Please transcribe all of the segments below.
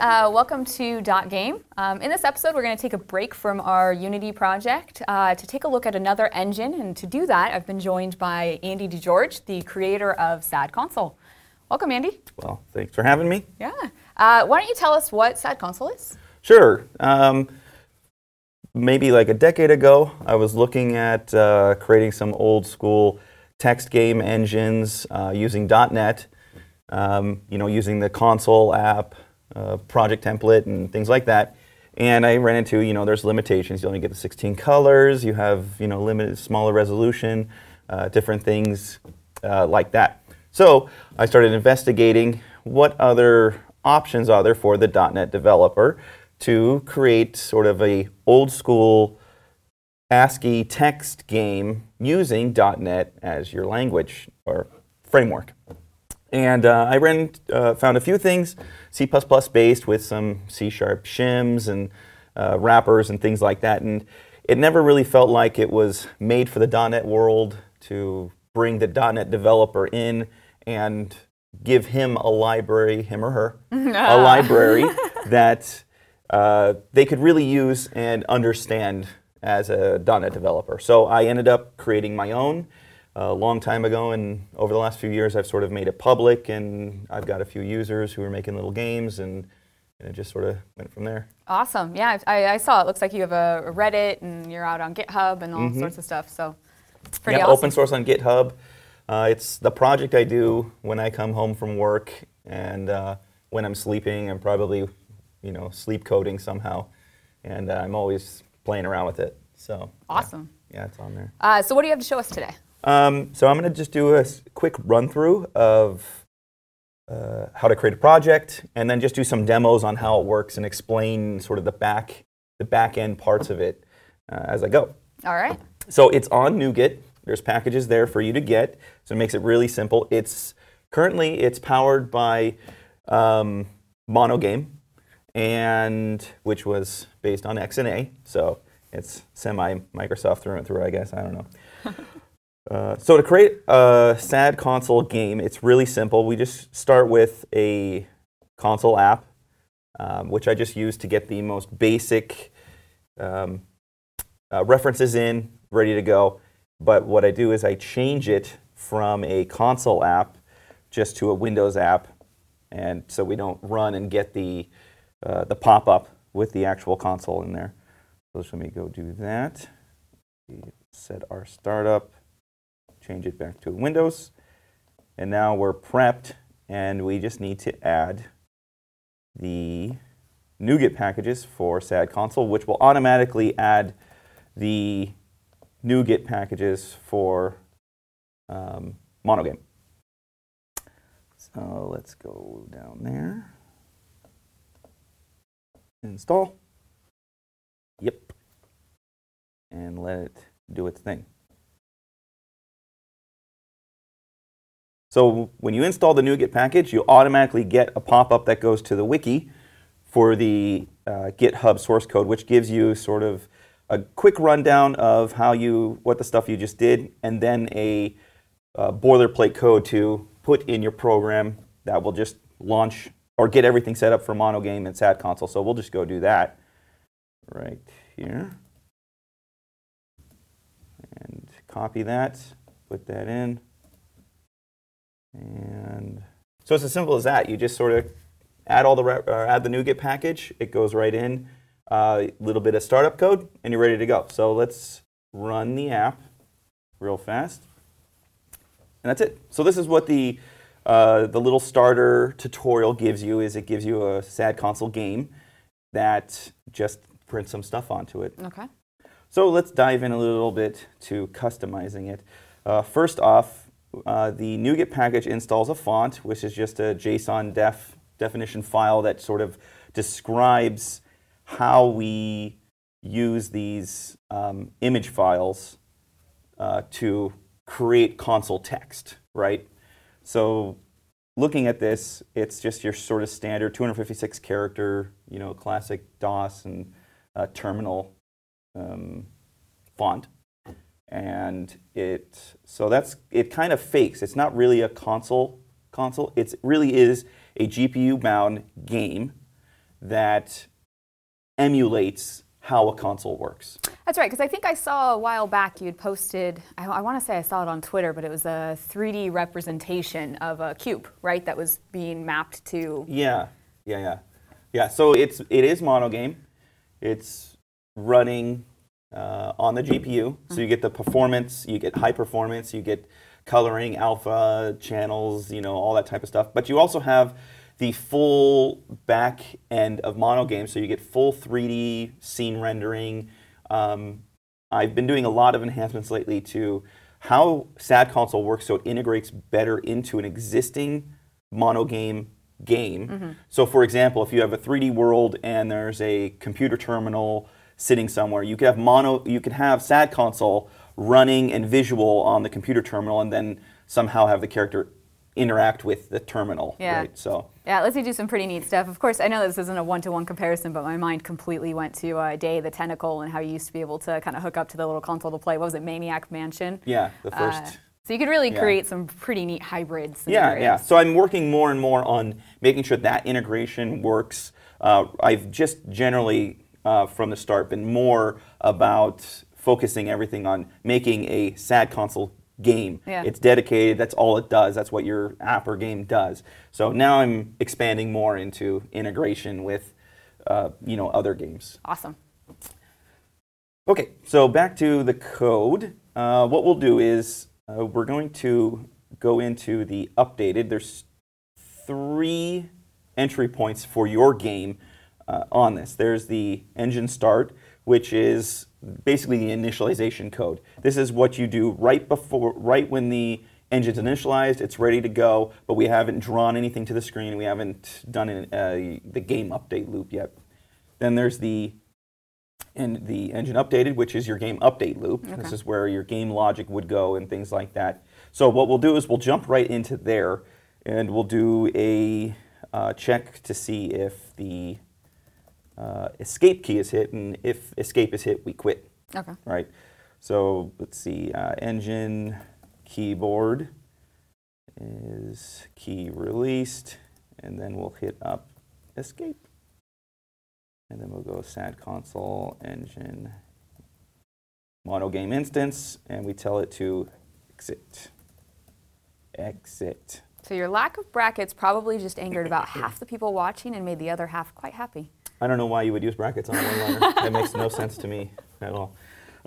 Welcome to Dot Game. In this episode, we're going to take a break from our Unity project to take a look at another engine. And to do that, I've been joined by Andy DeGeorge, the creator of Sad Console. Welcome, Andy. Well, thanks for having me. Yeah. Why don't you tell us what Sad Console is? Sure. Maybe like a decade ago, I was looking at creating some old school text game engines using .NET, using the console app, project template, and things like that. And I ran into, there's limitations. You only get the 16 colors. You have, limited, smaller resolution, different things like that. So I started investigating what other options are there for the .NET developer to create sort of a old school ASCII text game using .NET as your language or framework. And I found a few things, C++ based with some C# shims and wrappers and things like that. And it never really felt like it was made for the .NET world to bring the .NET developer in and give him a library, him or her, a library that they could really use and understand as a .NET developer. So I ended up creating my own a long time ago, and over the last few years I've sort of made it public, and I've got a few users who are making little games, and it just sort of went from there. Awesome. Yeah, I saw it. Looks like you have a Reddit, and you're out on GitHub and all sorts of stuff, so it's pretty awesome. Open source on GitHub. It's the project I do when I come home from work, and when I'm sleeping, I'm probably sleep coding somehow, and I'm always playing around with it. So awesome. Yeah, it's on there. So what do you have to show us today? So I'm going to just do a quick run through of how to create a project, and then just do some demos on how it works and explain sort of the back end parts of it as I go. All right. So it's on NuGet. There's packages there for you to get, so it makes it really simple. Currently it's powered by Monogame, and which was based on XNA, so it's semi-Microsoft through and through, I guess. I don't know. So to create a Sad Console game, it's really simple. We just start with a console app, which I just use to get the most basic references in, ready to go. But what I do is I change it from a console app just to a Windows app, and so we don't run and get the pop-up with the actual console in there. So let me go do that. Set our startup. Change it back to Windows, and now we're prepped, and we just need to add the NuGet packages for Sad Console, which will automatically add the NuGet packages for Monogame. So let's go down there. Install. Yep. And let it do its thing. So when you install the NuGet package, you automatically get a pop-up that goes to the wiki for the GitHub source code, which gives you sort of a quick rundown of what the stuff you just did, and then a boilerplate code to put in your program that will just launch or get everything set up for Monogame and Sad Console. So we'll just go do that right here. And copy that, put that in. And so it's as simple as that. You just sort of add add the NuGet package. It goes right in. A little bit of startup code, and you're ready to go. So let's run the app real fast, and that's it. So this is what the little starter tutorial gives you. It gives you a Sad Console game that just prints some stuff onto it. Okay. So let's dive in a little bit to customizing it. First off, the NuGet package installs a font, which is just a JSON definition file that sort of describes how we use these image files to create console text, right? So looking at this, it's just your sort of standard 256 character, classic DOS and terminal font. And it kind of fakes. It's not really a console. It really is a GPU-bound game that emulates how a console works. That's right, because I think I saw a while back you'd posted, I want to say I saw it on Twitter, but it was a 3D representation of a cube, right, that was being mapped to... Yeah. So it is monogame. It's running on the GPU, so you get the performance, you get high performance, you get coloring, alpha channels, all that type of stuff. But you also have the full back end of monogame, so you get full 3D scene rendering. I've been doing a lot of enhancements lately to how SAD console works, so it integrates better into an existing monogame game. Mm-hmm. So for example, if you have a 3D world and there's a computer terminal sitting somewhere, you could have SAD console running and visual on the computer terminal, and then somehow have the character interact with the terminal. Yeah. Right? So yeah, it lets you do some pretty neat stuff. Of course, I know this isn't a one-to-one comparison, but my mind completely went to Day the Tentacle and how you used to be able to kind of hook up to the little console to play. What was it, Maniac Mansion? Yeah, the first. So you could really create some pretty neat hybrids. Yeah. So I'm working more and more on making sure that integration works. I've just generally, from the start, been more about focusing everything on making a SAD console game. Yeah. It's dedicated, that's all it does, that's what your app or game does. So now I'm expanding more into integration with other games. Awesome. Okay, so back to the code. What we'll do is we're going to go into the updated. There's 3 entry points for your game on this. There's the engine start, which is basically the initialization code. This is what you do right when the engine's initialized, it's ready to go, but we haven't drawn anything to the screen, we haven't done the game update loop yet. Then there's the engine updated, which is your game update loop. Okay. This is where your game logic would go and things like that. So what we'll do is we'll jump right into there, and we'll do a check to see if the escape key is hit, and if escape is hit, we quit. Okay. Right. So let's see. Engine keyboard is key released, and then we'll hit up escape, and then we'll go SAD console engine monogame instance, and we tell it to exit. So your lack of brackets probably just angered about half the people watching and made the other half quite happy. I don't know why you would use brackets on a one-liner. That makes no sense to me at all.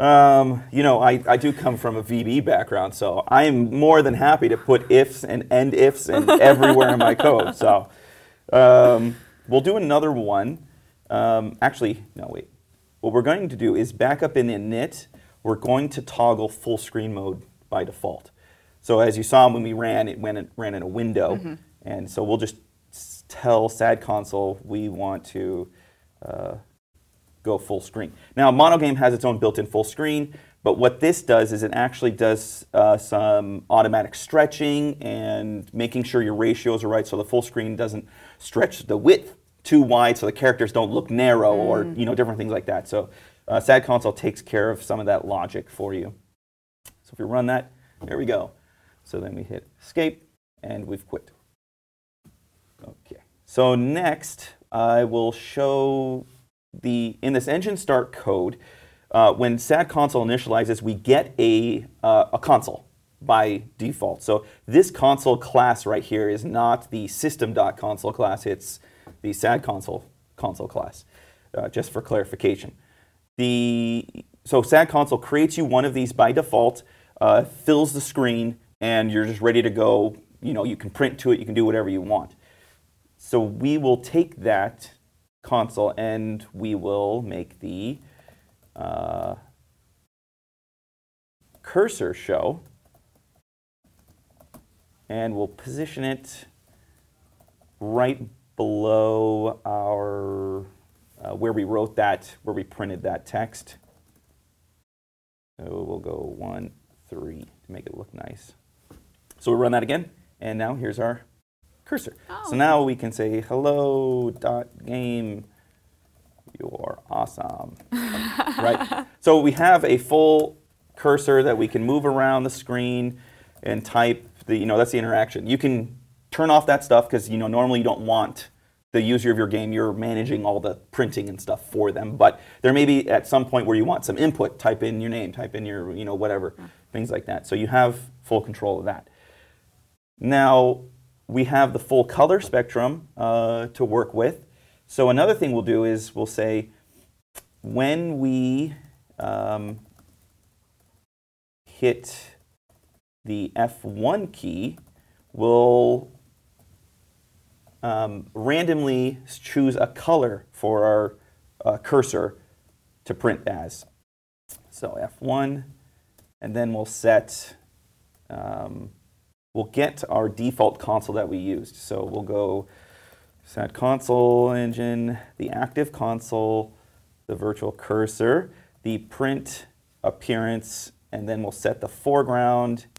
I do come from a VB background, so I'm more than happy to put ifs and end ifs and everywhere in my code. So we'll do another one. Actually, no, wait. What we're going to do is back up in init, we're going to toggle full screen mode by default. So as you saw when we ran, it ran in a window. Mm-hmm. And so we'll just tell SAD console we want to go full screen. Now, monogame has its own built-in full screen, but what this does is it actually does some automatic stretching and making sure your ratios are right so the full screen doesn't stretch the width too wide so the characters don't look narrow or different things like that. So SAD console takes care of some of that logic for you. So if we run that, there we go. So then we hit escape and we've quit. Okay. So next, I will show in this engine start code, when SAD console initializes, we get a console by default. So this console class right here is not the system.console class, it's the SAD console class, just for clarification. So SAD console creates you one of these by default, fills the screen, and you're just ready to go. You can print to it, you can do whatever you want. So we will take that console and we will make the cursor show, and we'll position it right below our where we printed that text. So we'll go 1, 3 to make it look nice. So we run that again, and now here's our cursor. Oh. So now we can say hello.game, you're awesome. Right? So we have a full cursor that we can move around the screen and type. That's the interaction. You can turn off that stuff because normally you don't want the user of your game, you're managing all the printing and stuff for them. But there may be at some point where you want some input, type in your name, type in your, whatever, things like that. So you have full control of that. Now, we have the full color spectrum to work with. So another thing we'll do is we'll say when we hit the F1 key, we'll randomly choose a color for our cursor to print as. So F1, and then we'll set, we'll get our default console that we used. So we'll go SAD console engine, the active console, the virtual cursor, the print appearance, and then we'll set the foreground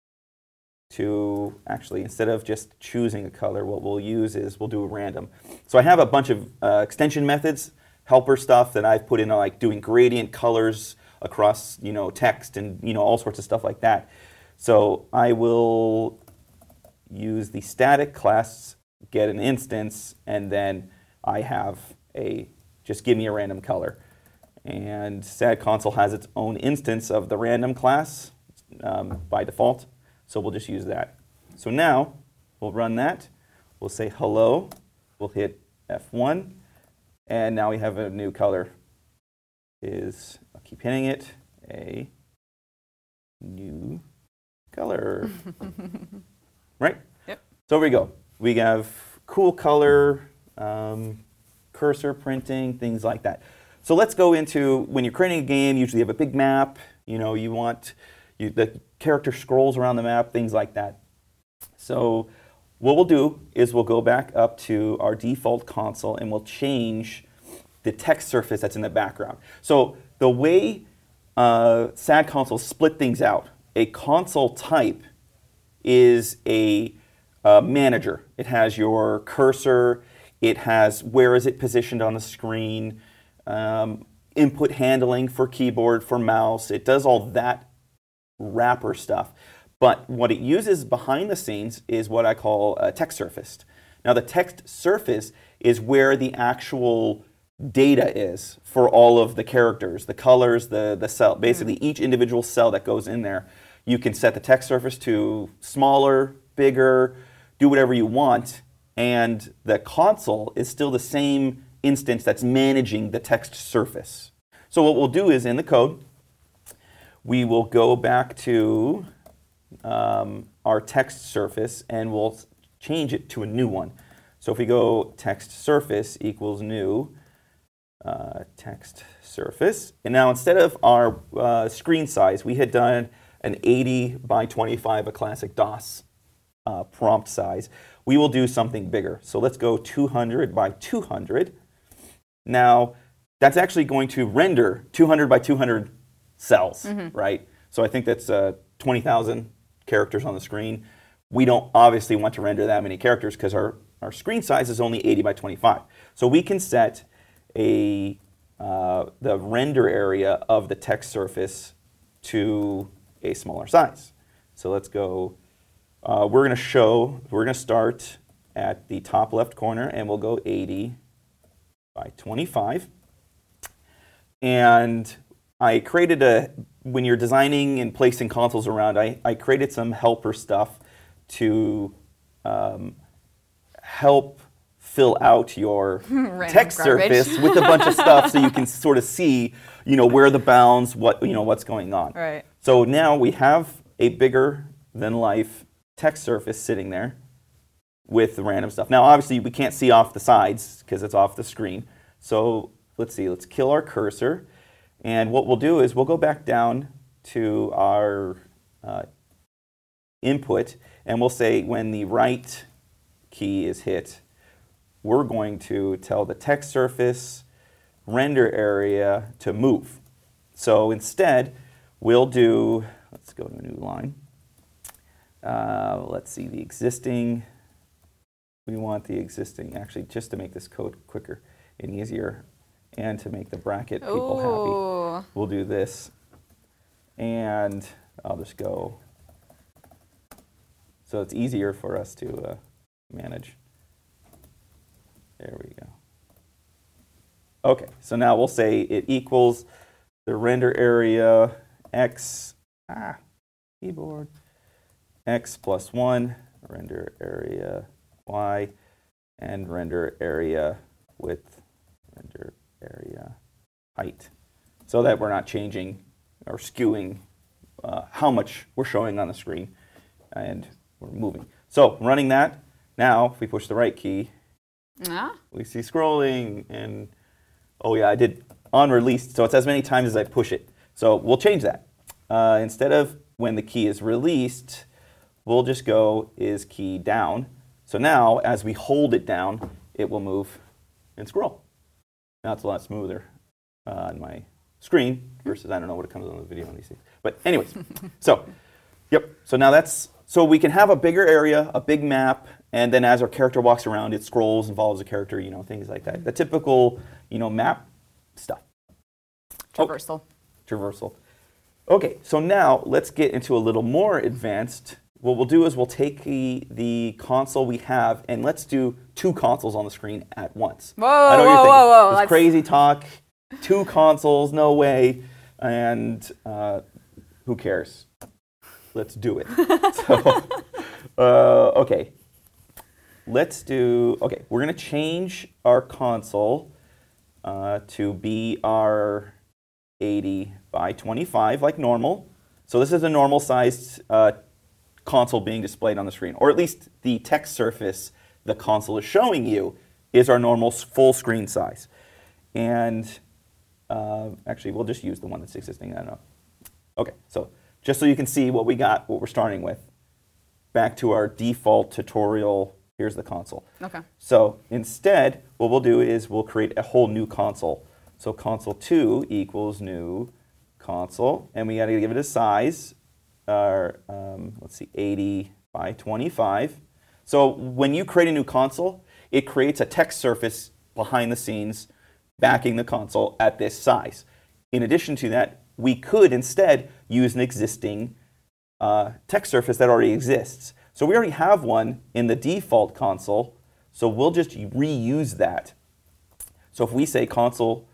to, actually, instead of just choosing a color, what we'll use is we'll do a random. So I have a bunch of extension methods, helper stuff that I've put in, like doing gradient colors across, text and, all sorts of stuff like that. So I will use the static class, get an instance, and then I have just give me a random color. And SAD console has its own instance of the random class by default. So we'll just use that. So now we'll run that. We'll say hello. We'll hit F1. And now we have a new color. I'll keep hitting it, a new color. Right? Yep. So here we go. We have cool color, cursor printing, things like that. So let's go into, when you're creating a game, usually you have a big map. You want the character scrolls around the map, things like that. So what we'll do is we'll go back up to our default console and we'll change the text surface that's in the background. So the way SAD console split things out, a console type is a manager. It has your cursor, it has where is it positioned on the screen, input handling for keyboard, for mouse. It does all that wrapper stuff. But what it uses behind the scenes is what I call a text surface. Now the text surface is where the actual data is for all of the characters, the colors, the cell, basically each individual cell that goes in there. You can set the text surface to smaller, bigger, do whatever you want, and the console is still the same instance that's managing the text surface. So what we'll do is in the code, we will go back to our text surface and we'll change it to a new one. So if we go text surface equals new text surface, and now instead of our screen size, we had done an 80 by 25, a classic DOS prompt size. We will do something bigger. So let's go 200 by 200. Now that's actually going to render 200 by 200 cells, right? So I think that's 20,000 characters on the screen. We don't obviously want to render that many characters because our screen size is only 80 by 25. So we can set the render area of the text surface to a smaller size. So let's go, we're going to start at the top left corner and we'll go 80 by 25. And I created when you're designing and placing consoles around, I created some helper stuff to help fill out your text surface with a bunch of stuff so you can sort of see, where the bounds, what's going on. Right. So now we have a bigger than life text surface sitting there with the random stuff. Now obviously we can't see off the sides because it's off the screen. So let's kill our cursor. And what we'll do is we'll go back down to our input and we'll say when the right key is hit, we're going to tell the text surface render area to move. So instead, we'll do, let's go to a new line. Let's see the existing. We want the existing, actually, just to make this code quicker and easier and to make the bracket people happy. We'll do this. And I'll just go. So it's easier for us to manage. There Okay, so now we'll say it equals the render area x, keyboard, x plus 1, render area y, and render area width, render area height, so that we're not changing or skewing how much we're showing on the screen, and we're moving. So running that, now if we push the right key, we see scrolling, and oh yeah, I did on released, so it's as many times as I push it. So we'll change that. Instead of when the key is released, we'll just go is key down. So now, as we hold it down, it will move and scroll. Now it's a lot smoother on my screen versus, I don't know what it comes on the video on these things. But anyways, so, yep. So now so we can have a bigger area, a big map, and then as our character walks around, it scrolls and follows the character, things like that. The typical, map stuff. Traversal. Traversal. Okay, so now let's get into a little more advanced. What we'll do is we'll take the console we have, and let's do 2 consoles on the screen at once. Whoa, I know you're thinking, whoa. This crazy talk, 2 consoles, no way, and who cares? Let's do it. Okay. We're going to change our console to be our 80 by 25 like normal. So this is a normal sized console being displayed on the screen, or at least the text surface the console is showing you is our normal full screen size. And actually, we'll just use the one that's existing. I don't know. Okay, so just so you can see what we're starting with, back to our default tutorial. Here's the console. Okay. So instead, what we'll do is we'll create a whole new console. So console 2 equals new console, and we got to give it a size. Let's see, 80 by 25. So when you create a new console, it creates a text surface behind the scenes backing the console at this size. In addition to that, we could instead use an existing text surface that already exists. So we already have one in the default console, so we'll just reuse that. So if we say console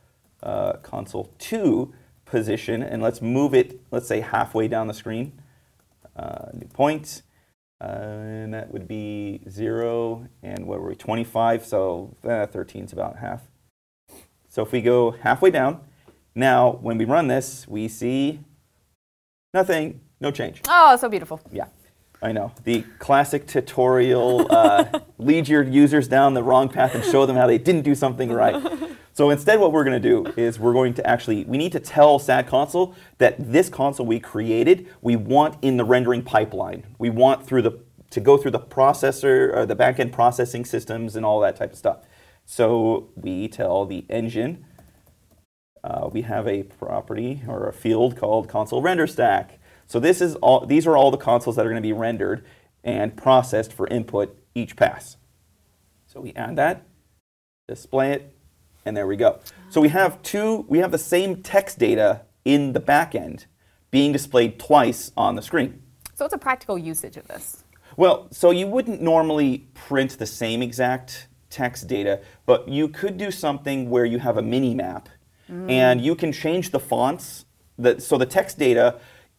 2 position, and let's move it, let's say halfway down the screen, new point, and that would be 0, and what were we, 25, so 13 is about half. So if we go halfway down, now when we run this, we see nothing, no change. Oh, so beautiful. Yeah, I know. The classic tutorial, lead your users down the wrong path and show them how they didn't do something right. So instead what we're going to do is we need to tell SAD Console that this console we created, we want in the rendering pipeline. We want to go through the processor, or the backend processing systems and all that type of stuff. So we tell the engine, we have a property or a field called console render stack. So these are all the consoles that are going to be rendered and processed for input each pass. So we add that, display it, and there we go. So we have the same text data in the back end being displayed twice on the screen. So what's a practical usage of this? Well, so you wouldn't normally print the same exact text data, but you could do something where you have a mini map and you can change the fonts. So the text data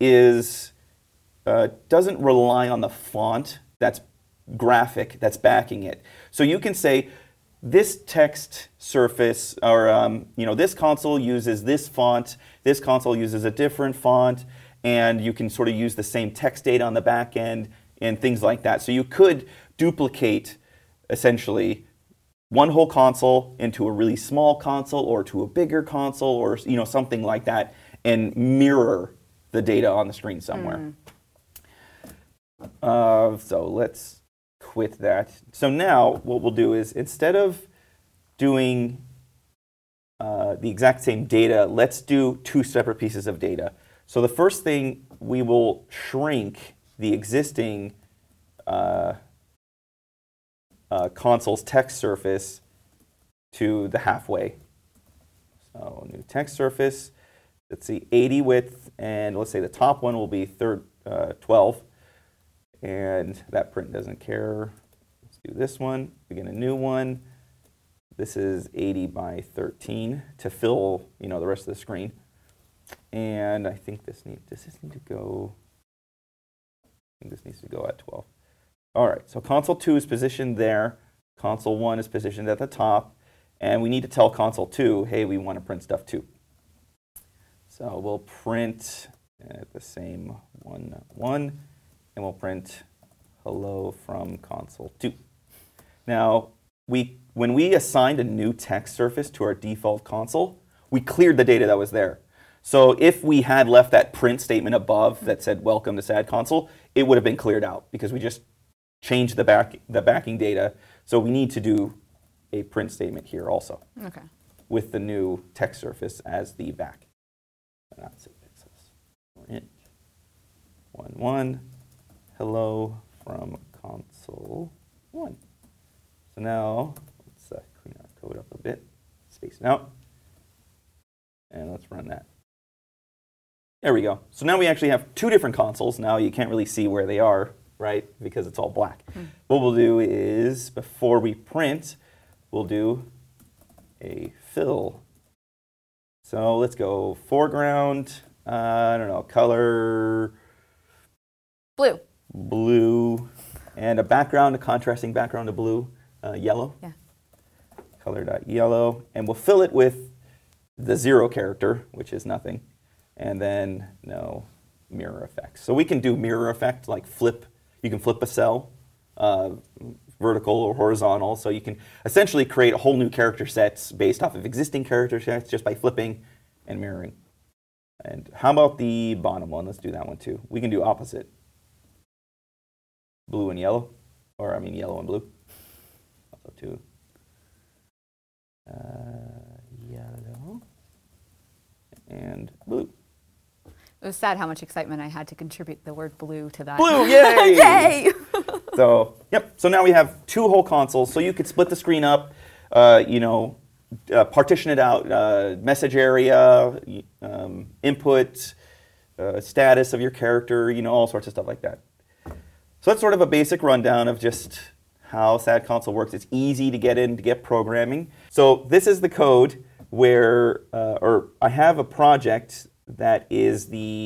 doesn't rely on the font that's graphic that's backing it. So you can say, this text surface, or this console uses this font, this console uses a different font, and you can sort of use the same text data on the back end and things like that. So you could duplicate, essentially, one whole console into a really small console or to a bigger console, or something like that, and mirror the data on the screen somewhere. So let's quit that. So now what we'll do is, instead of doing the exact same data, let's do 2 separate pieces of data. So the first thing, we will shrink the existing console's text surface to the halfway. So new text surface, let's see, 80 width, and let's say the top one will be 12. And that print doesn't care. Let's do this one, begin a new one. this is 80 by 13 to fill, the rest of the screen. And I think does this need to go? I think this needs to go at 12. All right, so console 2 is positioned there. Console 1 is positioned at the top. And we need to tell console 2, hey, we want to print stuff too. So we'll print at the same 1, 1, and we'll print hello from console 2. Now, when we assigned a new text surface to our default console, we cleared the data that was there. So if we had left that print statement above that said welcome to SAD console, it would have been cleared out because we just changed the backing data. So we need to do a print statement here also. Okay. With the new text surface as the back. That's it. Print 1, 1, hello from console 1. So now, let's clean our code up a bit, space it out, and let's run that. There we go. So now we actually have 2 different consoles. Now you can't really see where they are, right, because it's all black. What we'll do is, before we print, we'll do a fill. So let's go foreground, I don't know, color. Blue. And a background, a contrasting background to blue, yellow. Yeah. Color.yellow. And we'll fill it with the 0 character, which is nothing. And then no mirror effects. So we can do mirror effect, like flip. You can flip a cell, vertical or horizontal. So you can essentially create a whole new character sets based off of existing character sets just by flipping and mirroring. And how about the bottom one? Let's do that one too. We can do opposite. Blue and yellow, or I mean yellow and blue. Also too. Yellow and blue. It was sad how much excitement I had to contribute the word blue to that. Blue, yay! Yay! So, yep. So now we have 2 whole consoles. So you could split the screen up, partition it out, message area, input, status of your character, all sorts of stuff like that. So that's sort of a basic rundown of just how SAD console works. It's easy to get in, to get programming. So this is the code where, or I have a project that is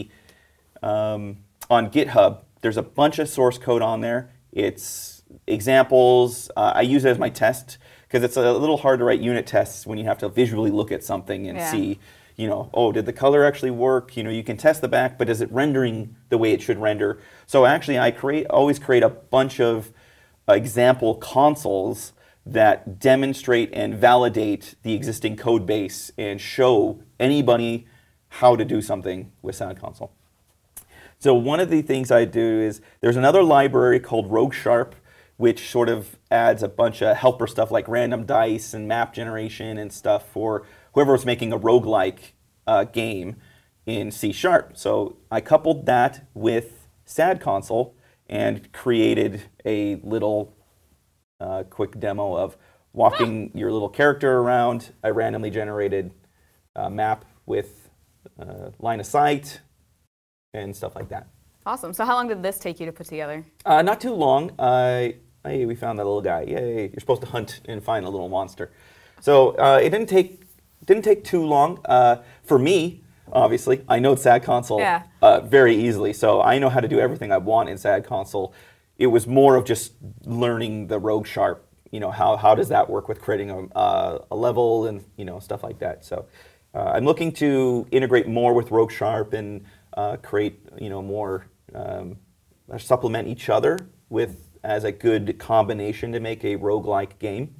on GitHub. There's a bunch of source code on there. It's examples. I use it as my test because it's a little hard to write unit tests when you have to visually look at something and see, oh, did the color actually work? You can test the back, but is it rendering the way it should render? So actually, I always create a bunch of example consoles that demonstrate and validate the existing code base and show anybody how to do something with SAD console. So one of the things I do is there's another library called RogueSharp, which sort of adds a bunch of helper stuff like random dice and map generation and stuff for whoever was making a roguelike game in C#. So I coupled that with SAD console and created a little quick demo of walking your little character around. I randomly generated a map with line of sight and stuff like that. Awesome. So how long did this take you to put together? Not too long. Hey, we found that little guy. Yay! You're supposed to hunt and find a little monster. So it didn't take too long. For me, obviously, I know SAD console very easily, so I know how to do everything I want in SAD console. It was more of just learning the RogueSharp. How does that work with creating a level and stuff like that. So I'm looking to integrate more with RogueSharp and create more supplement each other with as a good combination to make a roguelike game.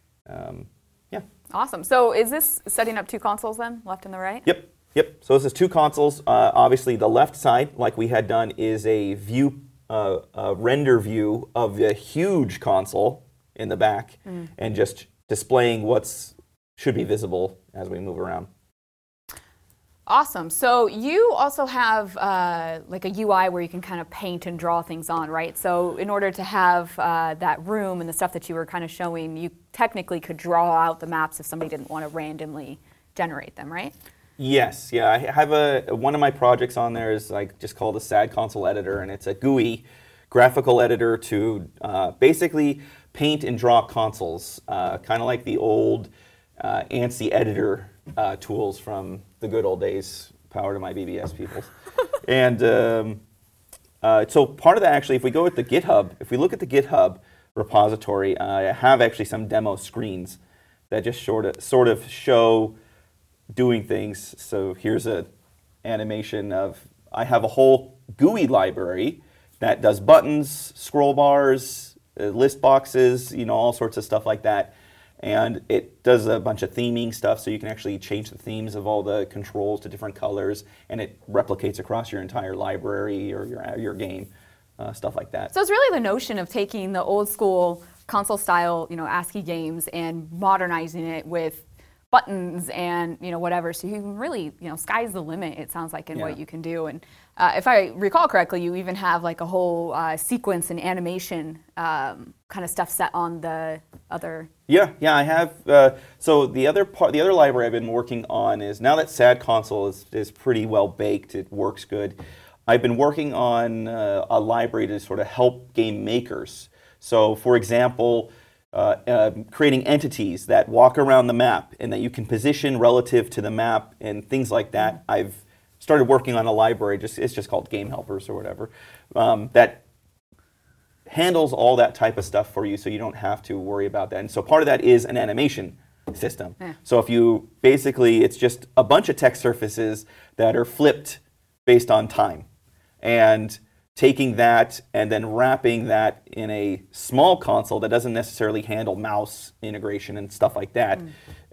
Yeah. Awesome. So is this setting up 2 consoles then, left and the right? Yep. So this is 2 consoles. Obviously, the left side, like we had done, is a view, a render view of the huge console in the back, and just displaying should be visible as we move around. Awesome. So you also have like a UI where you can kind of paint and draw things on, right? So in order to have that room and the stuff that you were kind of showing, you technically could draw out the maps if somebody didn't want to randomly generate them, right? Yes. Yeah. I have one of my projects on there is just called the SAD console editor, and it's a GUI graphical editor to basically paint and draw consoles, kind of like the old ANSI editor tools from the good old days, power to my BBS people. And so part of that, actually, if we go with the GitHub, if we look at the GitHub repository, I have actually some demo screens that just sort of show doing things. So here's a animation of, I have a whole GUI library that does buttons, scroll bars, list boxes, all sorts of stuff like that. And it does a bunch of theming stuff, so you can actually change the themes of all the controls to different colors, and it replicates across your entire library or your game, stuff like that. So it's really the notion of taking the old school console style, ASCII games and modernizing it with buttons and whatever, so you can really, sky's the limit, it sounds like, in what you can do. And if I recall correctly, you even have like a whole sequence and animation kind of stuff set on the other. Yeah, I have. So the other library I've been working on is, now that SAD Console is pretty well baked, it works good, I've been working on a library to sort of help game makers. So for example, creating entities that walk around the map and that you can position relative to the map and things like that. I've started working on a library, it's just called Game Helpers or whatever, that handles all that type of stuff for you, so you don't have to worry about that. And so part of that is an animation system. Yeah. So if you, basically, it's just a bunch of text surfaces that are flipped based on time. And taking that and then wrapping that in a small console that doesn't necessarily handle mouse integration and stuff like that,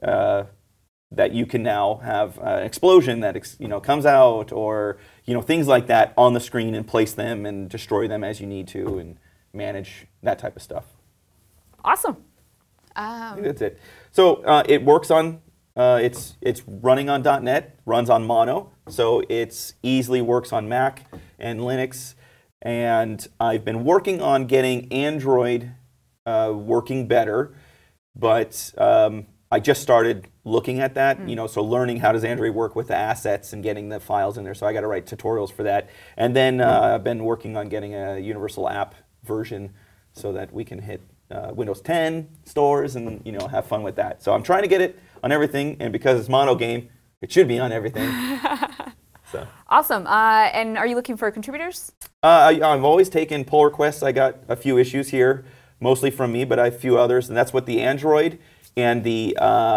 that you can now have an explosion that comes out, or things like that on the screen, and place them and destroy them as you need to, and manage that type of stuff. Awesome. I think that's it. So it works on, it's running on .NET, runs on Mono, so it easily works on Mac and Linux. And I've been working on getting Android working better, but I just started looking at that, so learning how does Android work with the assets and getting the files in there. So I got to write tutorials for that. And then I've been working on getting a universal app version so that we can hit Windows 10 stores and have fun with that. So I'm trying to get it on everything, and because it's mono game, it should be on everything. So. Awesome. And are you looking for contributors? I've always taken pull requests. I got a few issues here, mostly from me, but I have a few others, and that's what the Android and the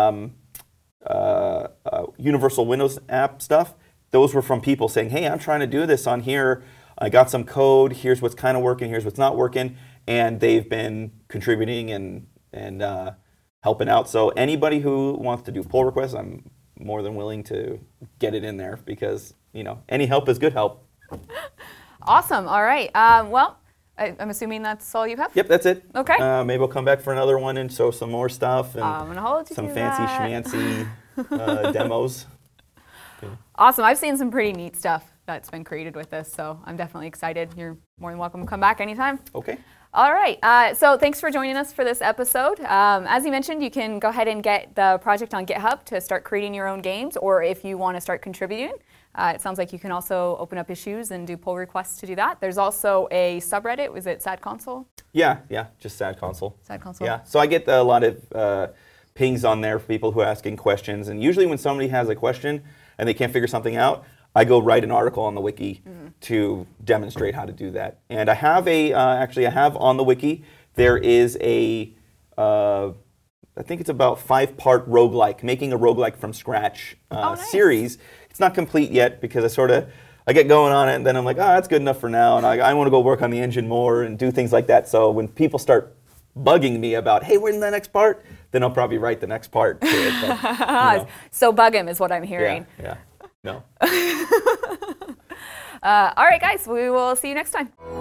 Universal Windows app stuff, those were from people saying, hey, I'm trying to do this on here. I got some code. Here's what's kind of working. Here's what's not working. And they've been contributing and helping out. So anybody who wants to do pull requests, I'm more than willing to get it in there, because any help is good help. Awesome. All right. Well, I'm assuming that's all you have? Yep, that's it. Okay. Maybe we'll come back for another one and show some more stuff and I'm gonna hold you some to fancy schmancy demos. Okay. Awesome. I've seen some pretty neat stuff that's been created with this, so I'm definitely excited. You're more than welcome to come back anytime. Okay. All right, so thanks for joining us for this episode. As you mentioned, you can go ahead and get the project on GitHub to start creating your own games, or if you want to start contributing, it sounds like you can also open up issues and do pull requests to do that. There's also a subreddit. Was it SAD Console? Yeah, just SAD Console. SAD Console. Yeah, so I get a lot of pings on there for people who are asking questions, and usually when somebody has a question and they can't figure something out, I go write an article on the wiki to demonstrate how to do that. And I have actually I have on the wiki, there is a, I think it's about 5-part roguelike, making a roguelike from scratch series. It's not complete yet because I get going on it and then I'm like, that's good enough for now. And I want to go work on the engine more and do things like that. So when people start bugging me about, hey, where's the next part? Then I'll probably write the next part to it. But, So bug him is what I'm hearing. Yeah. No. All right, guys, we will see you next time.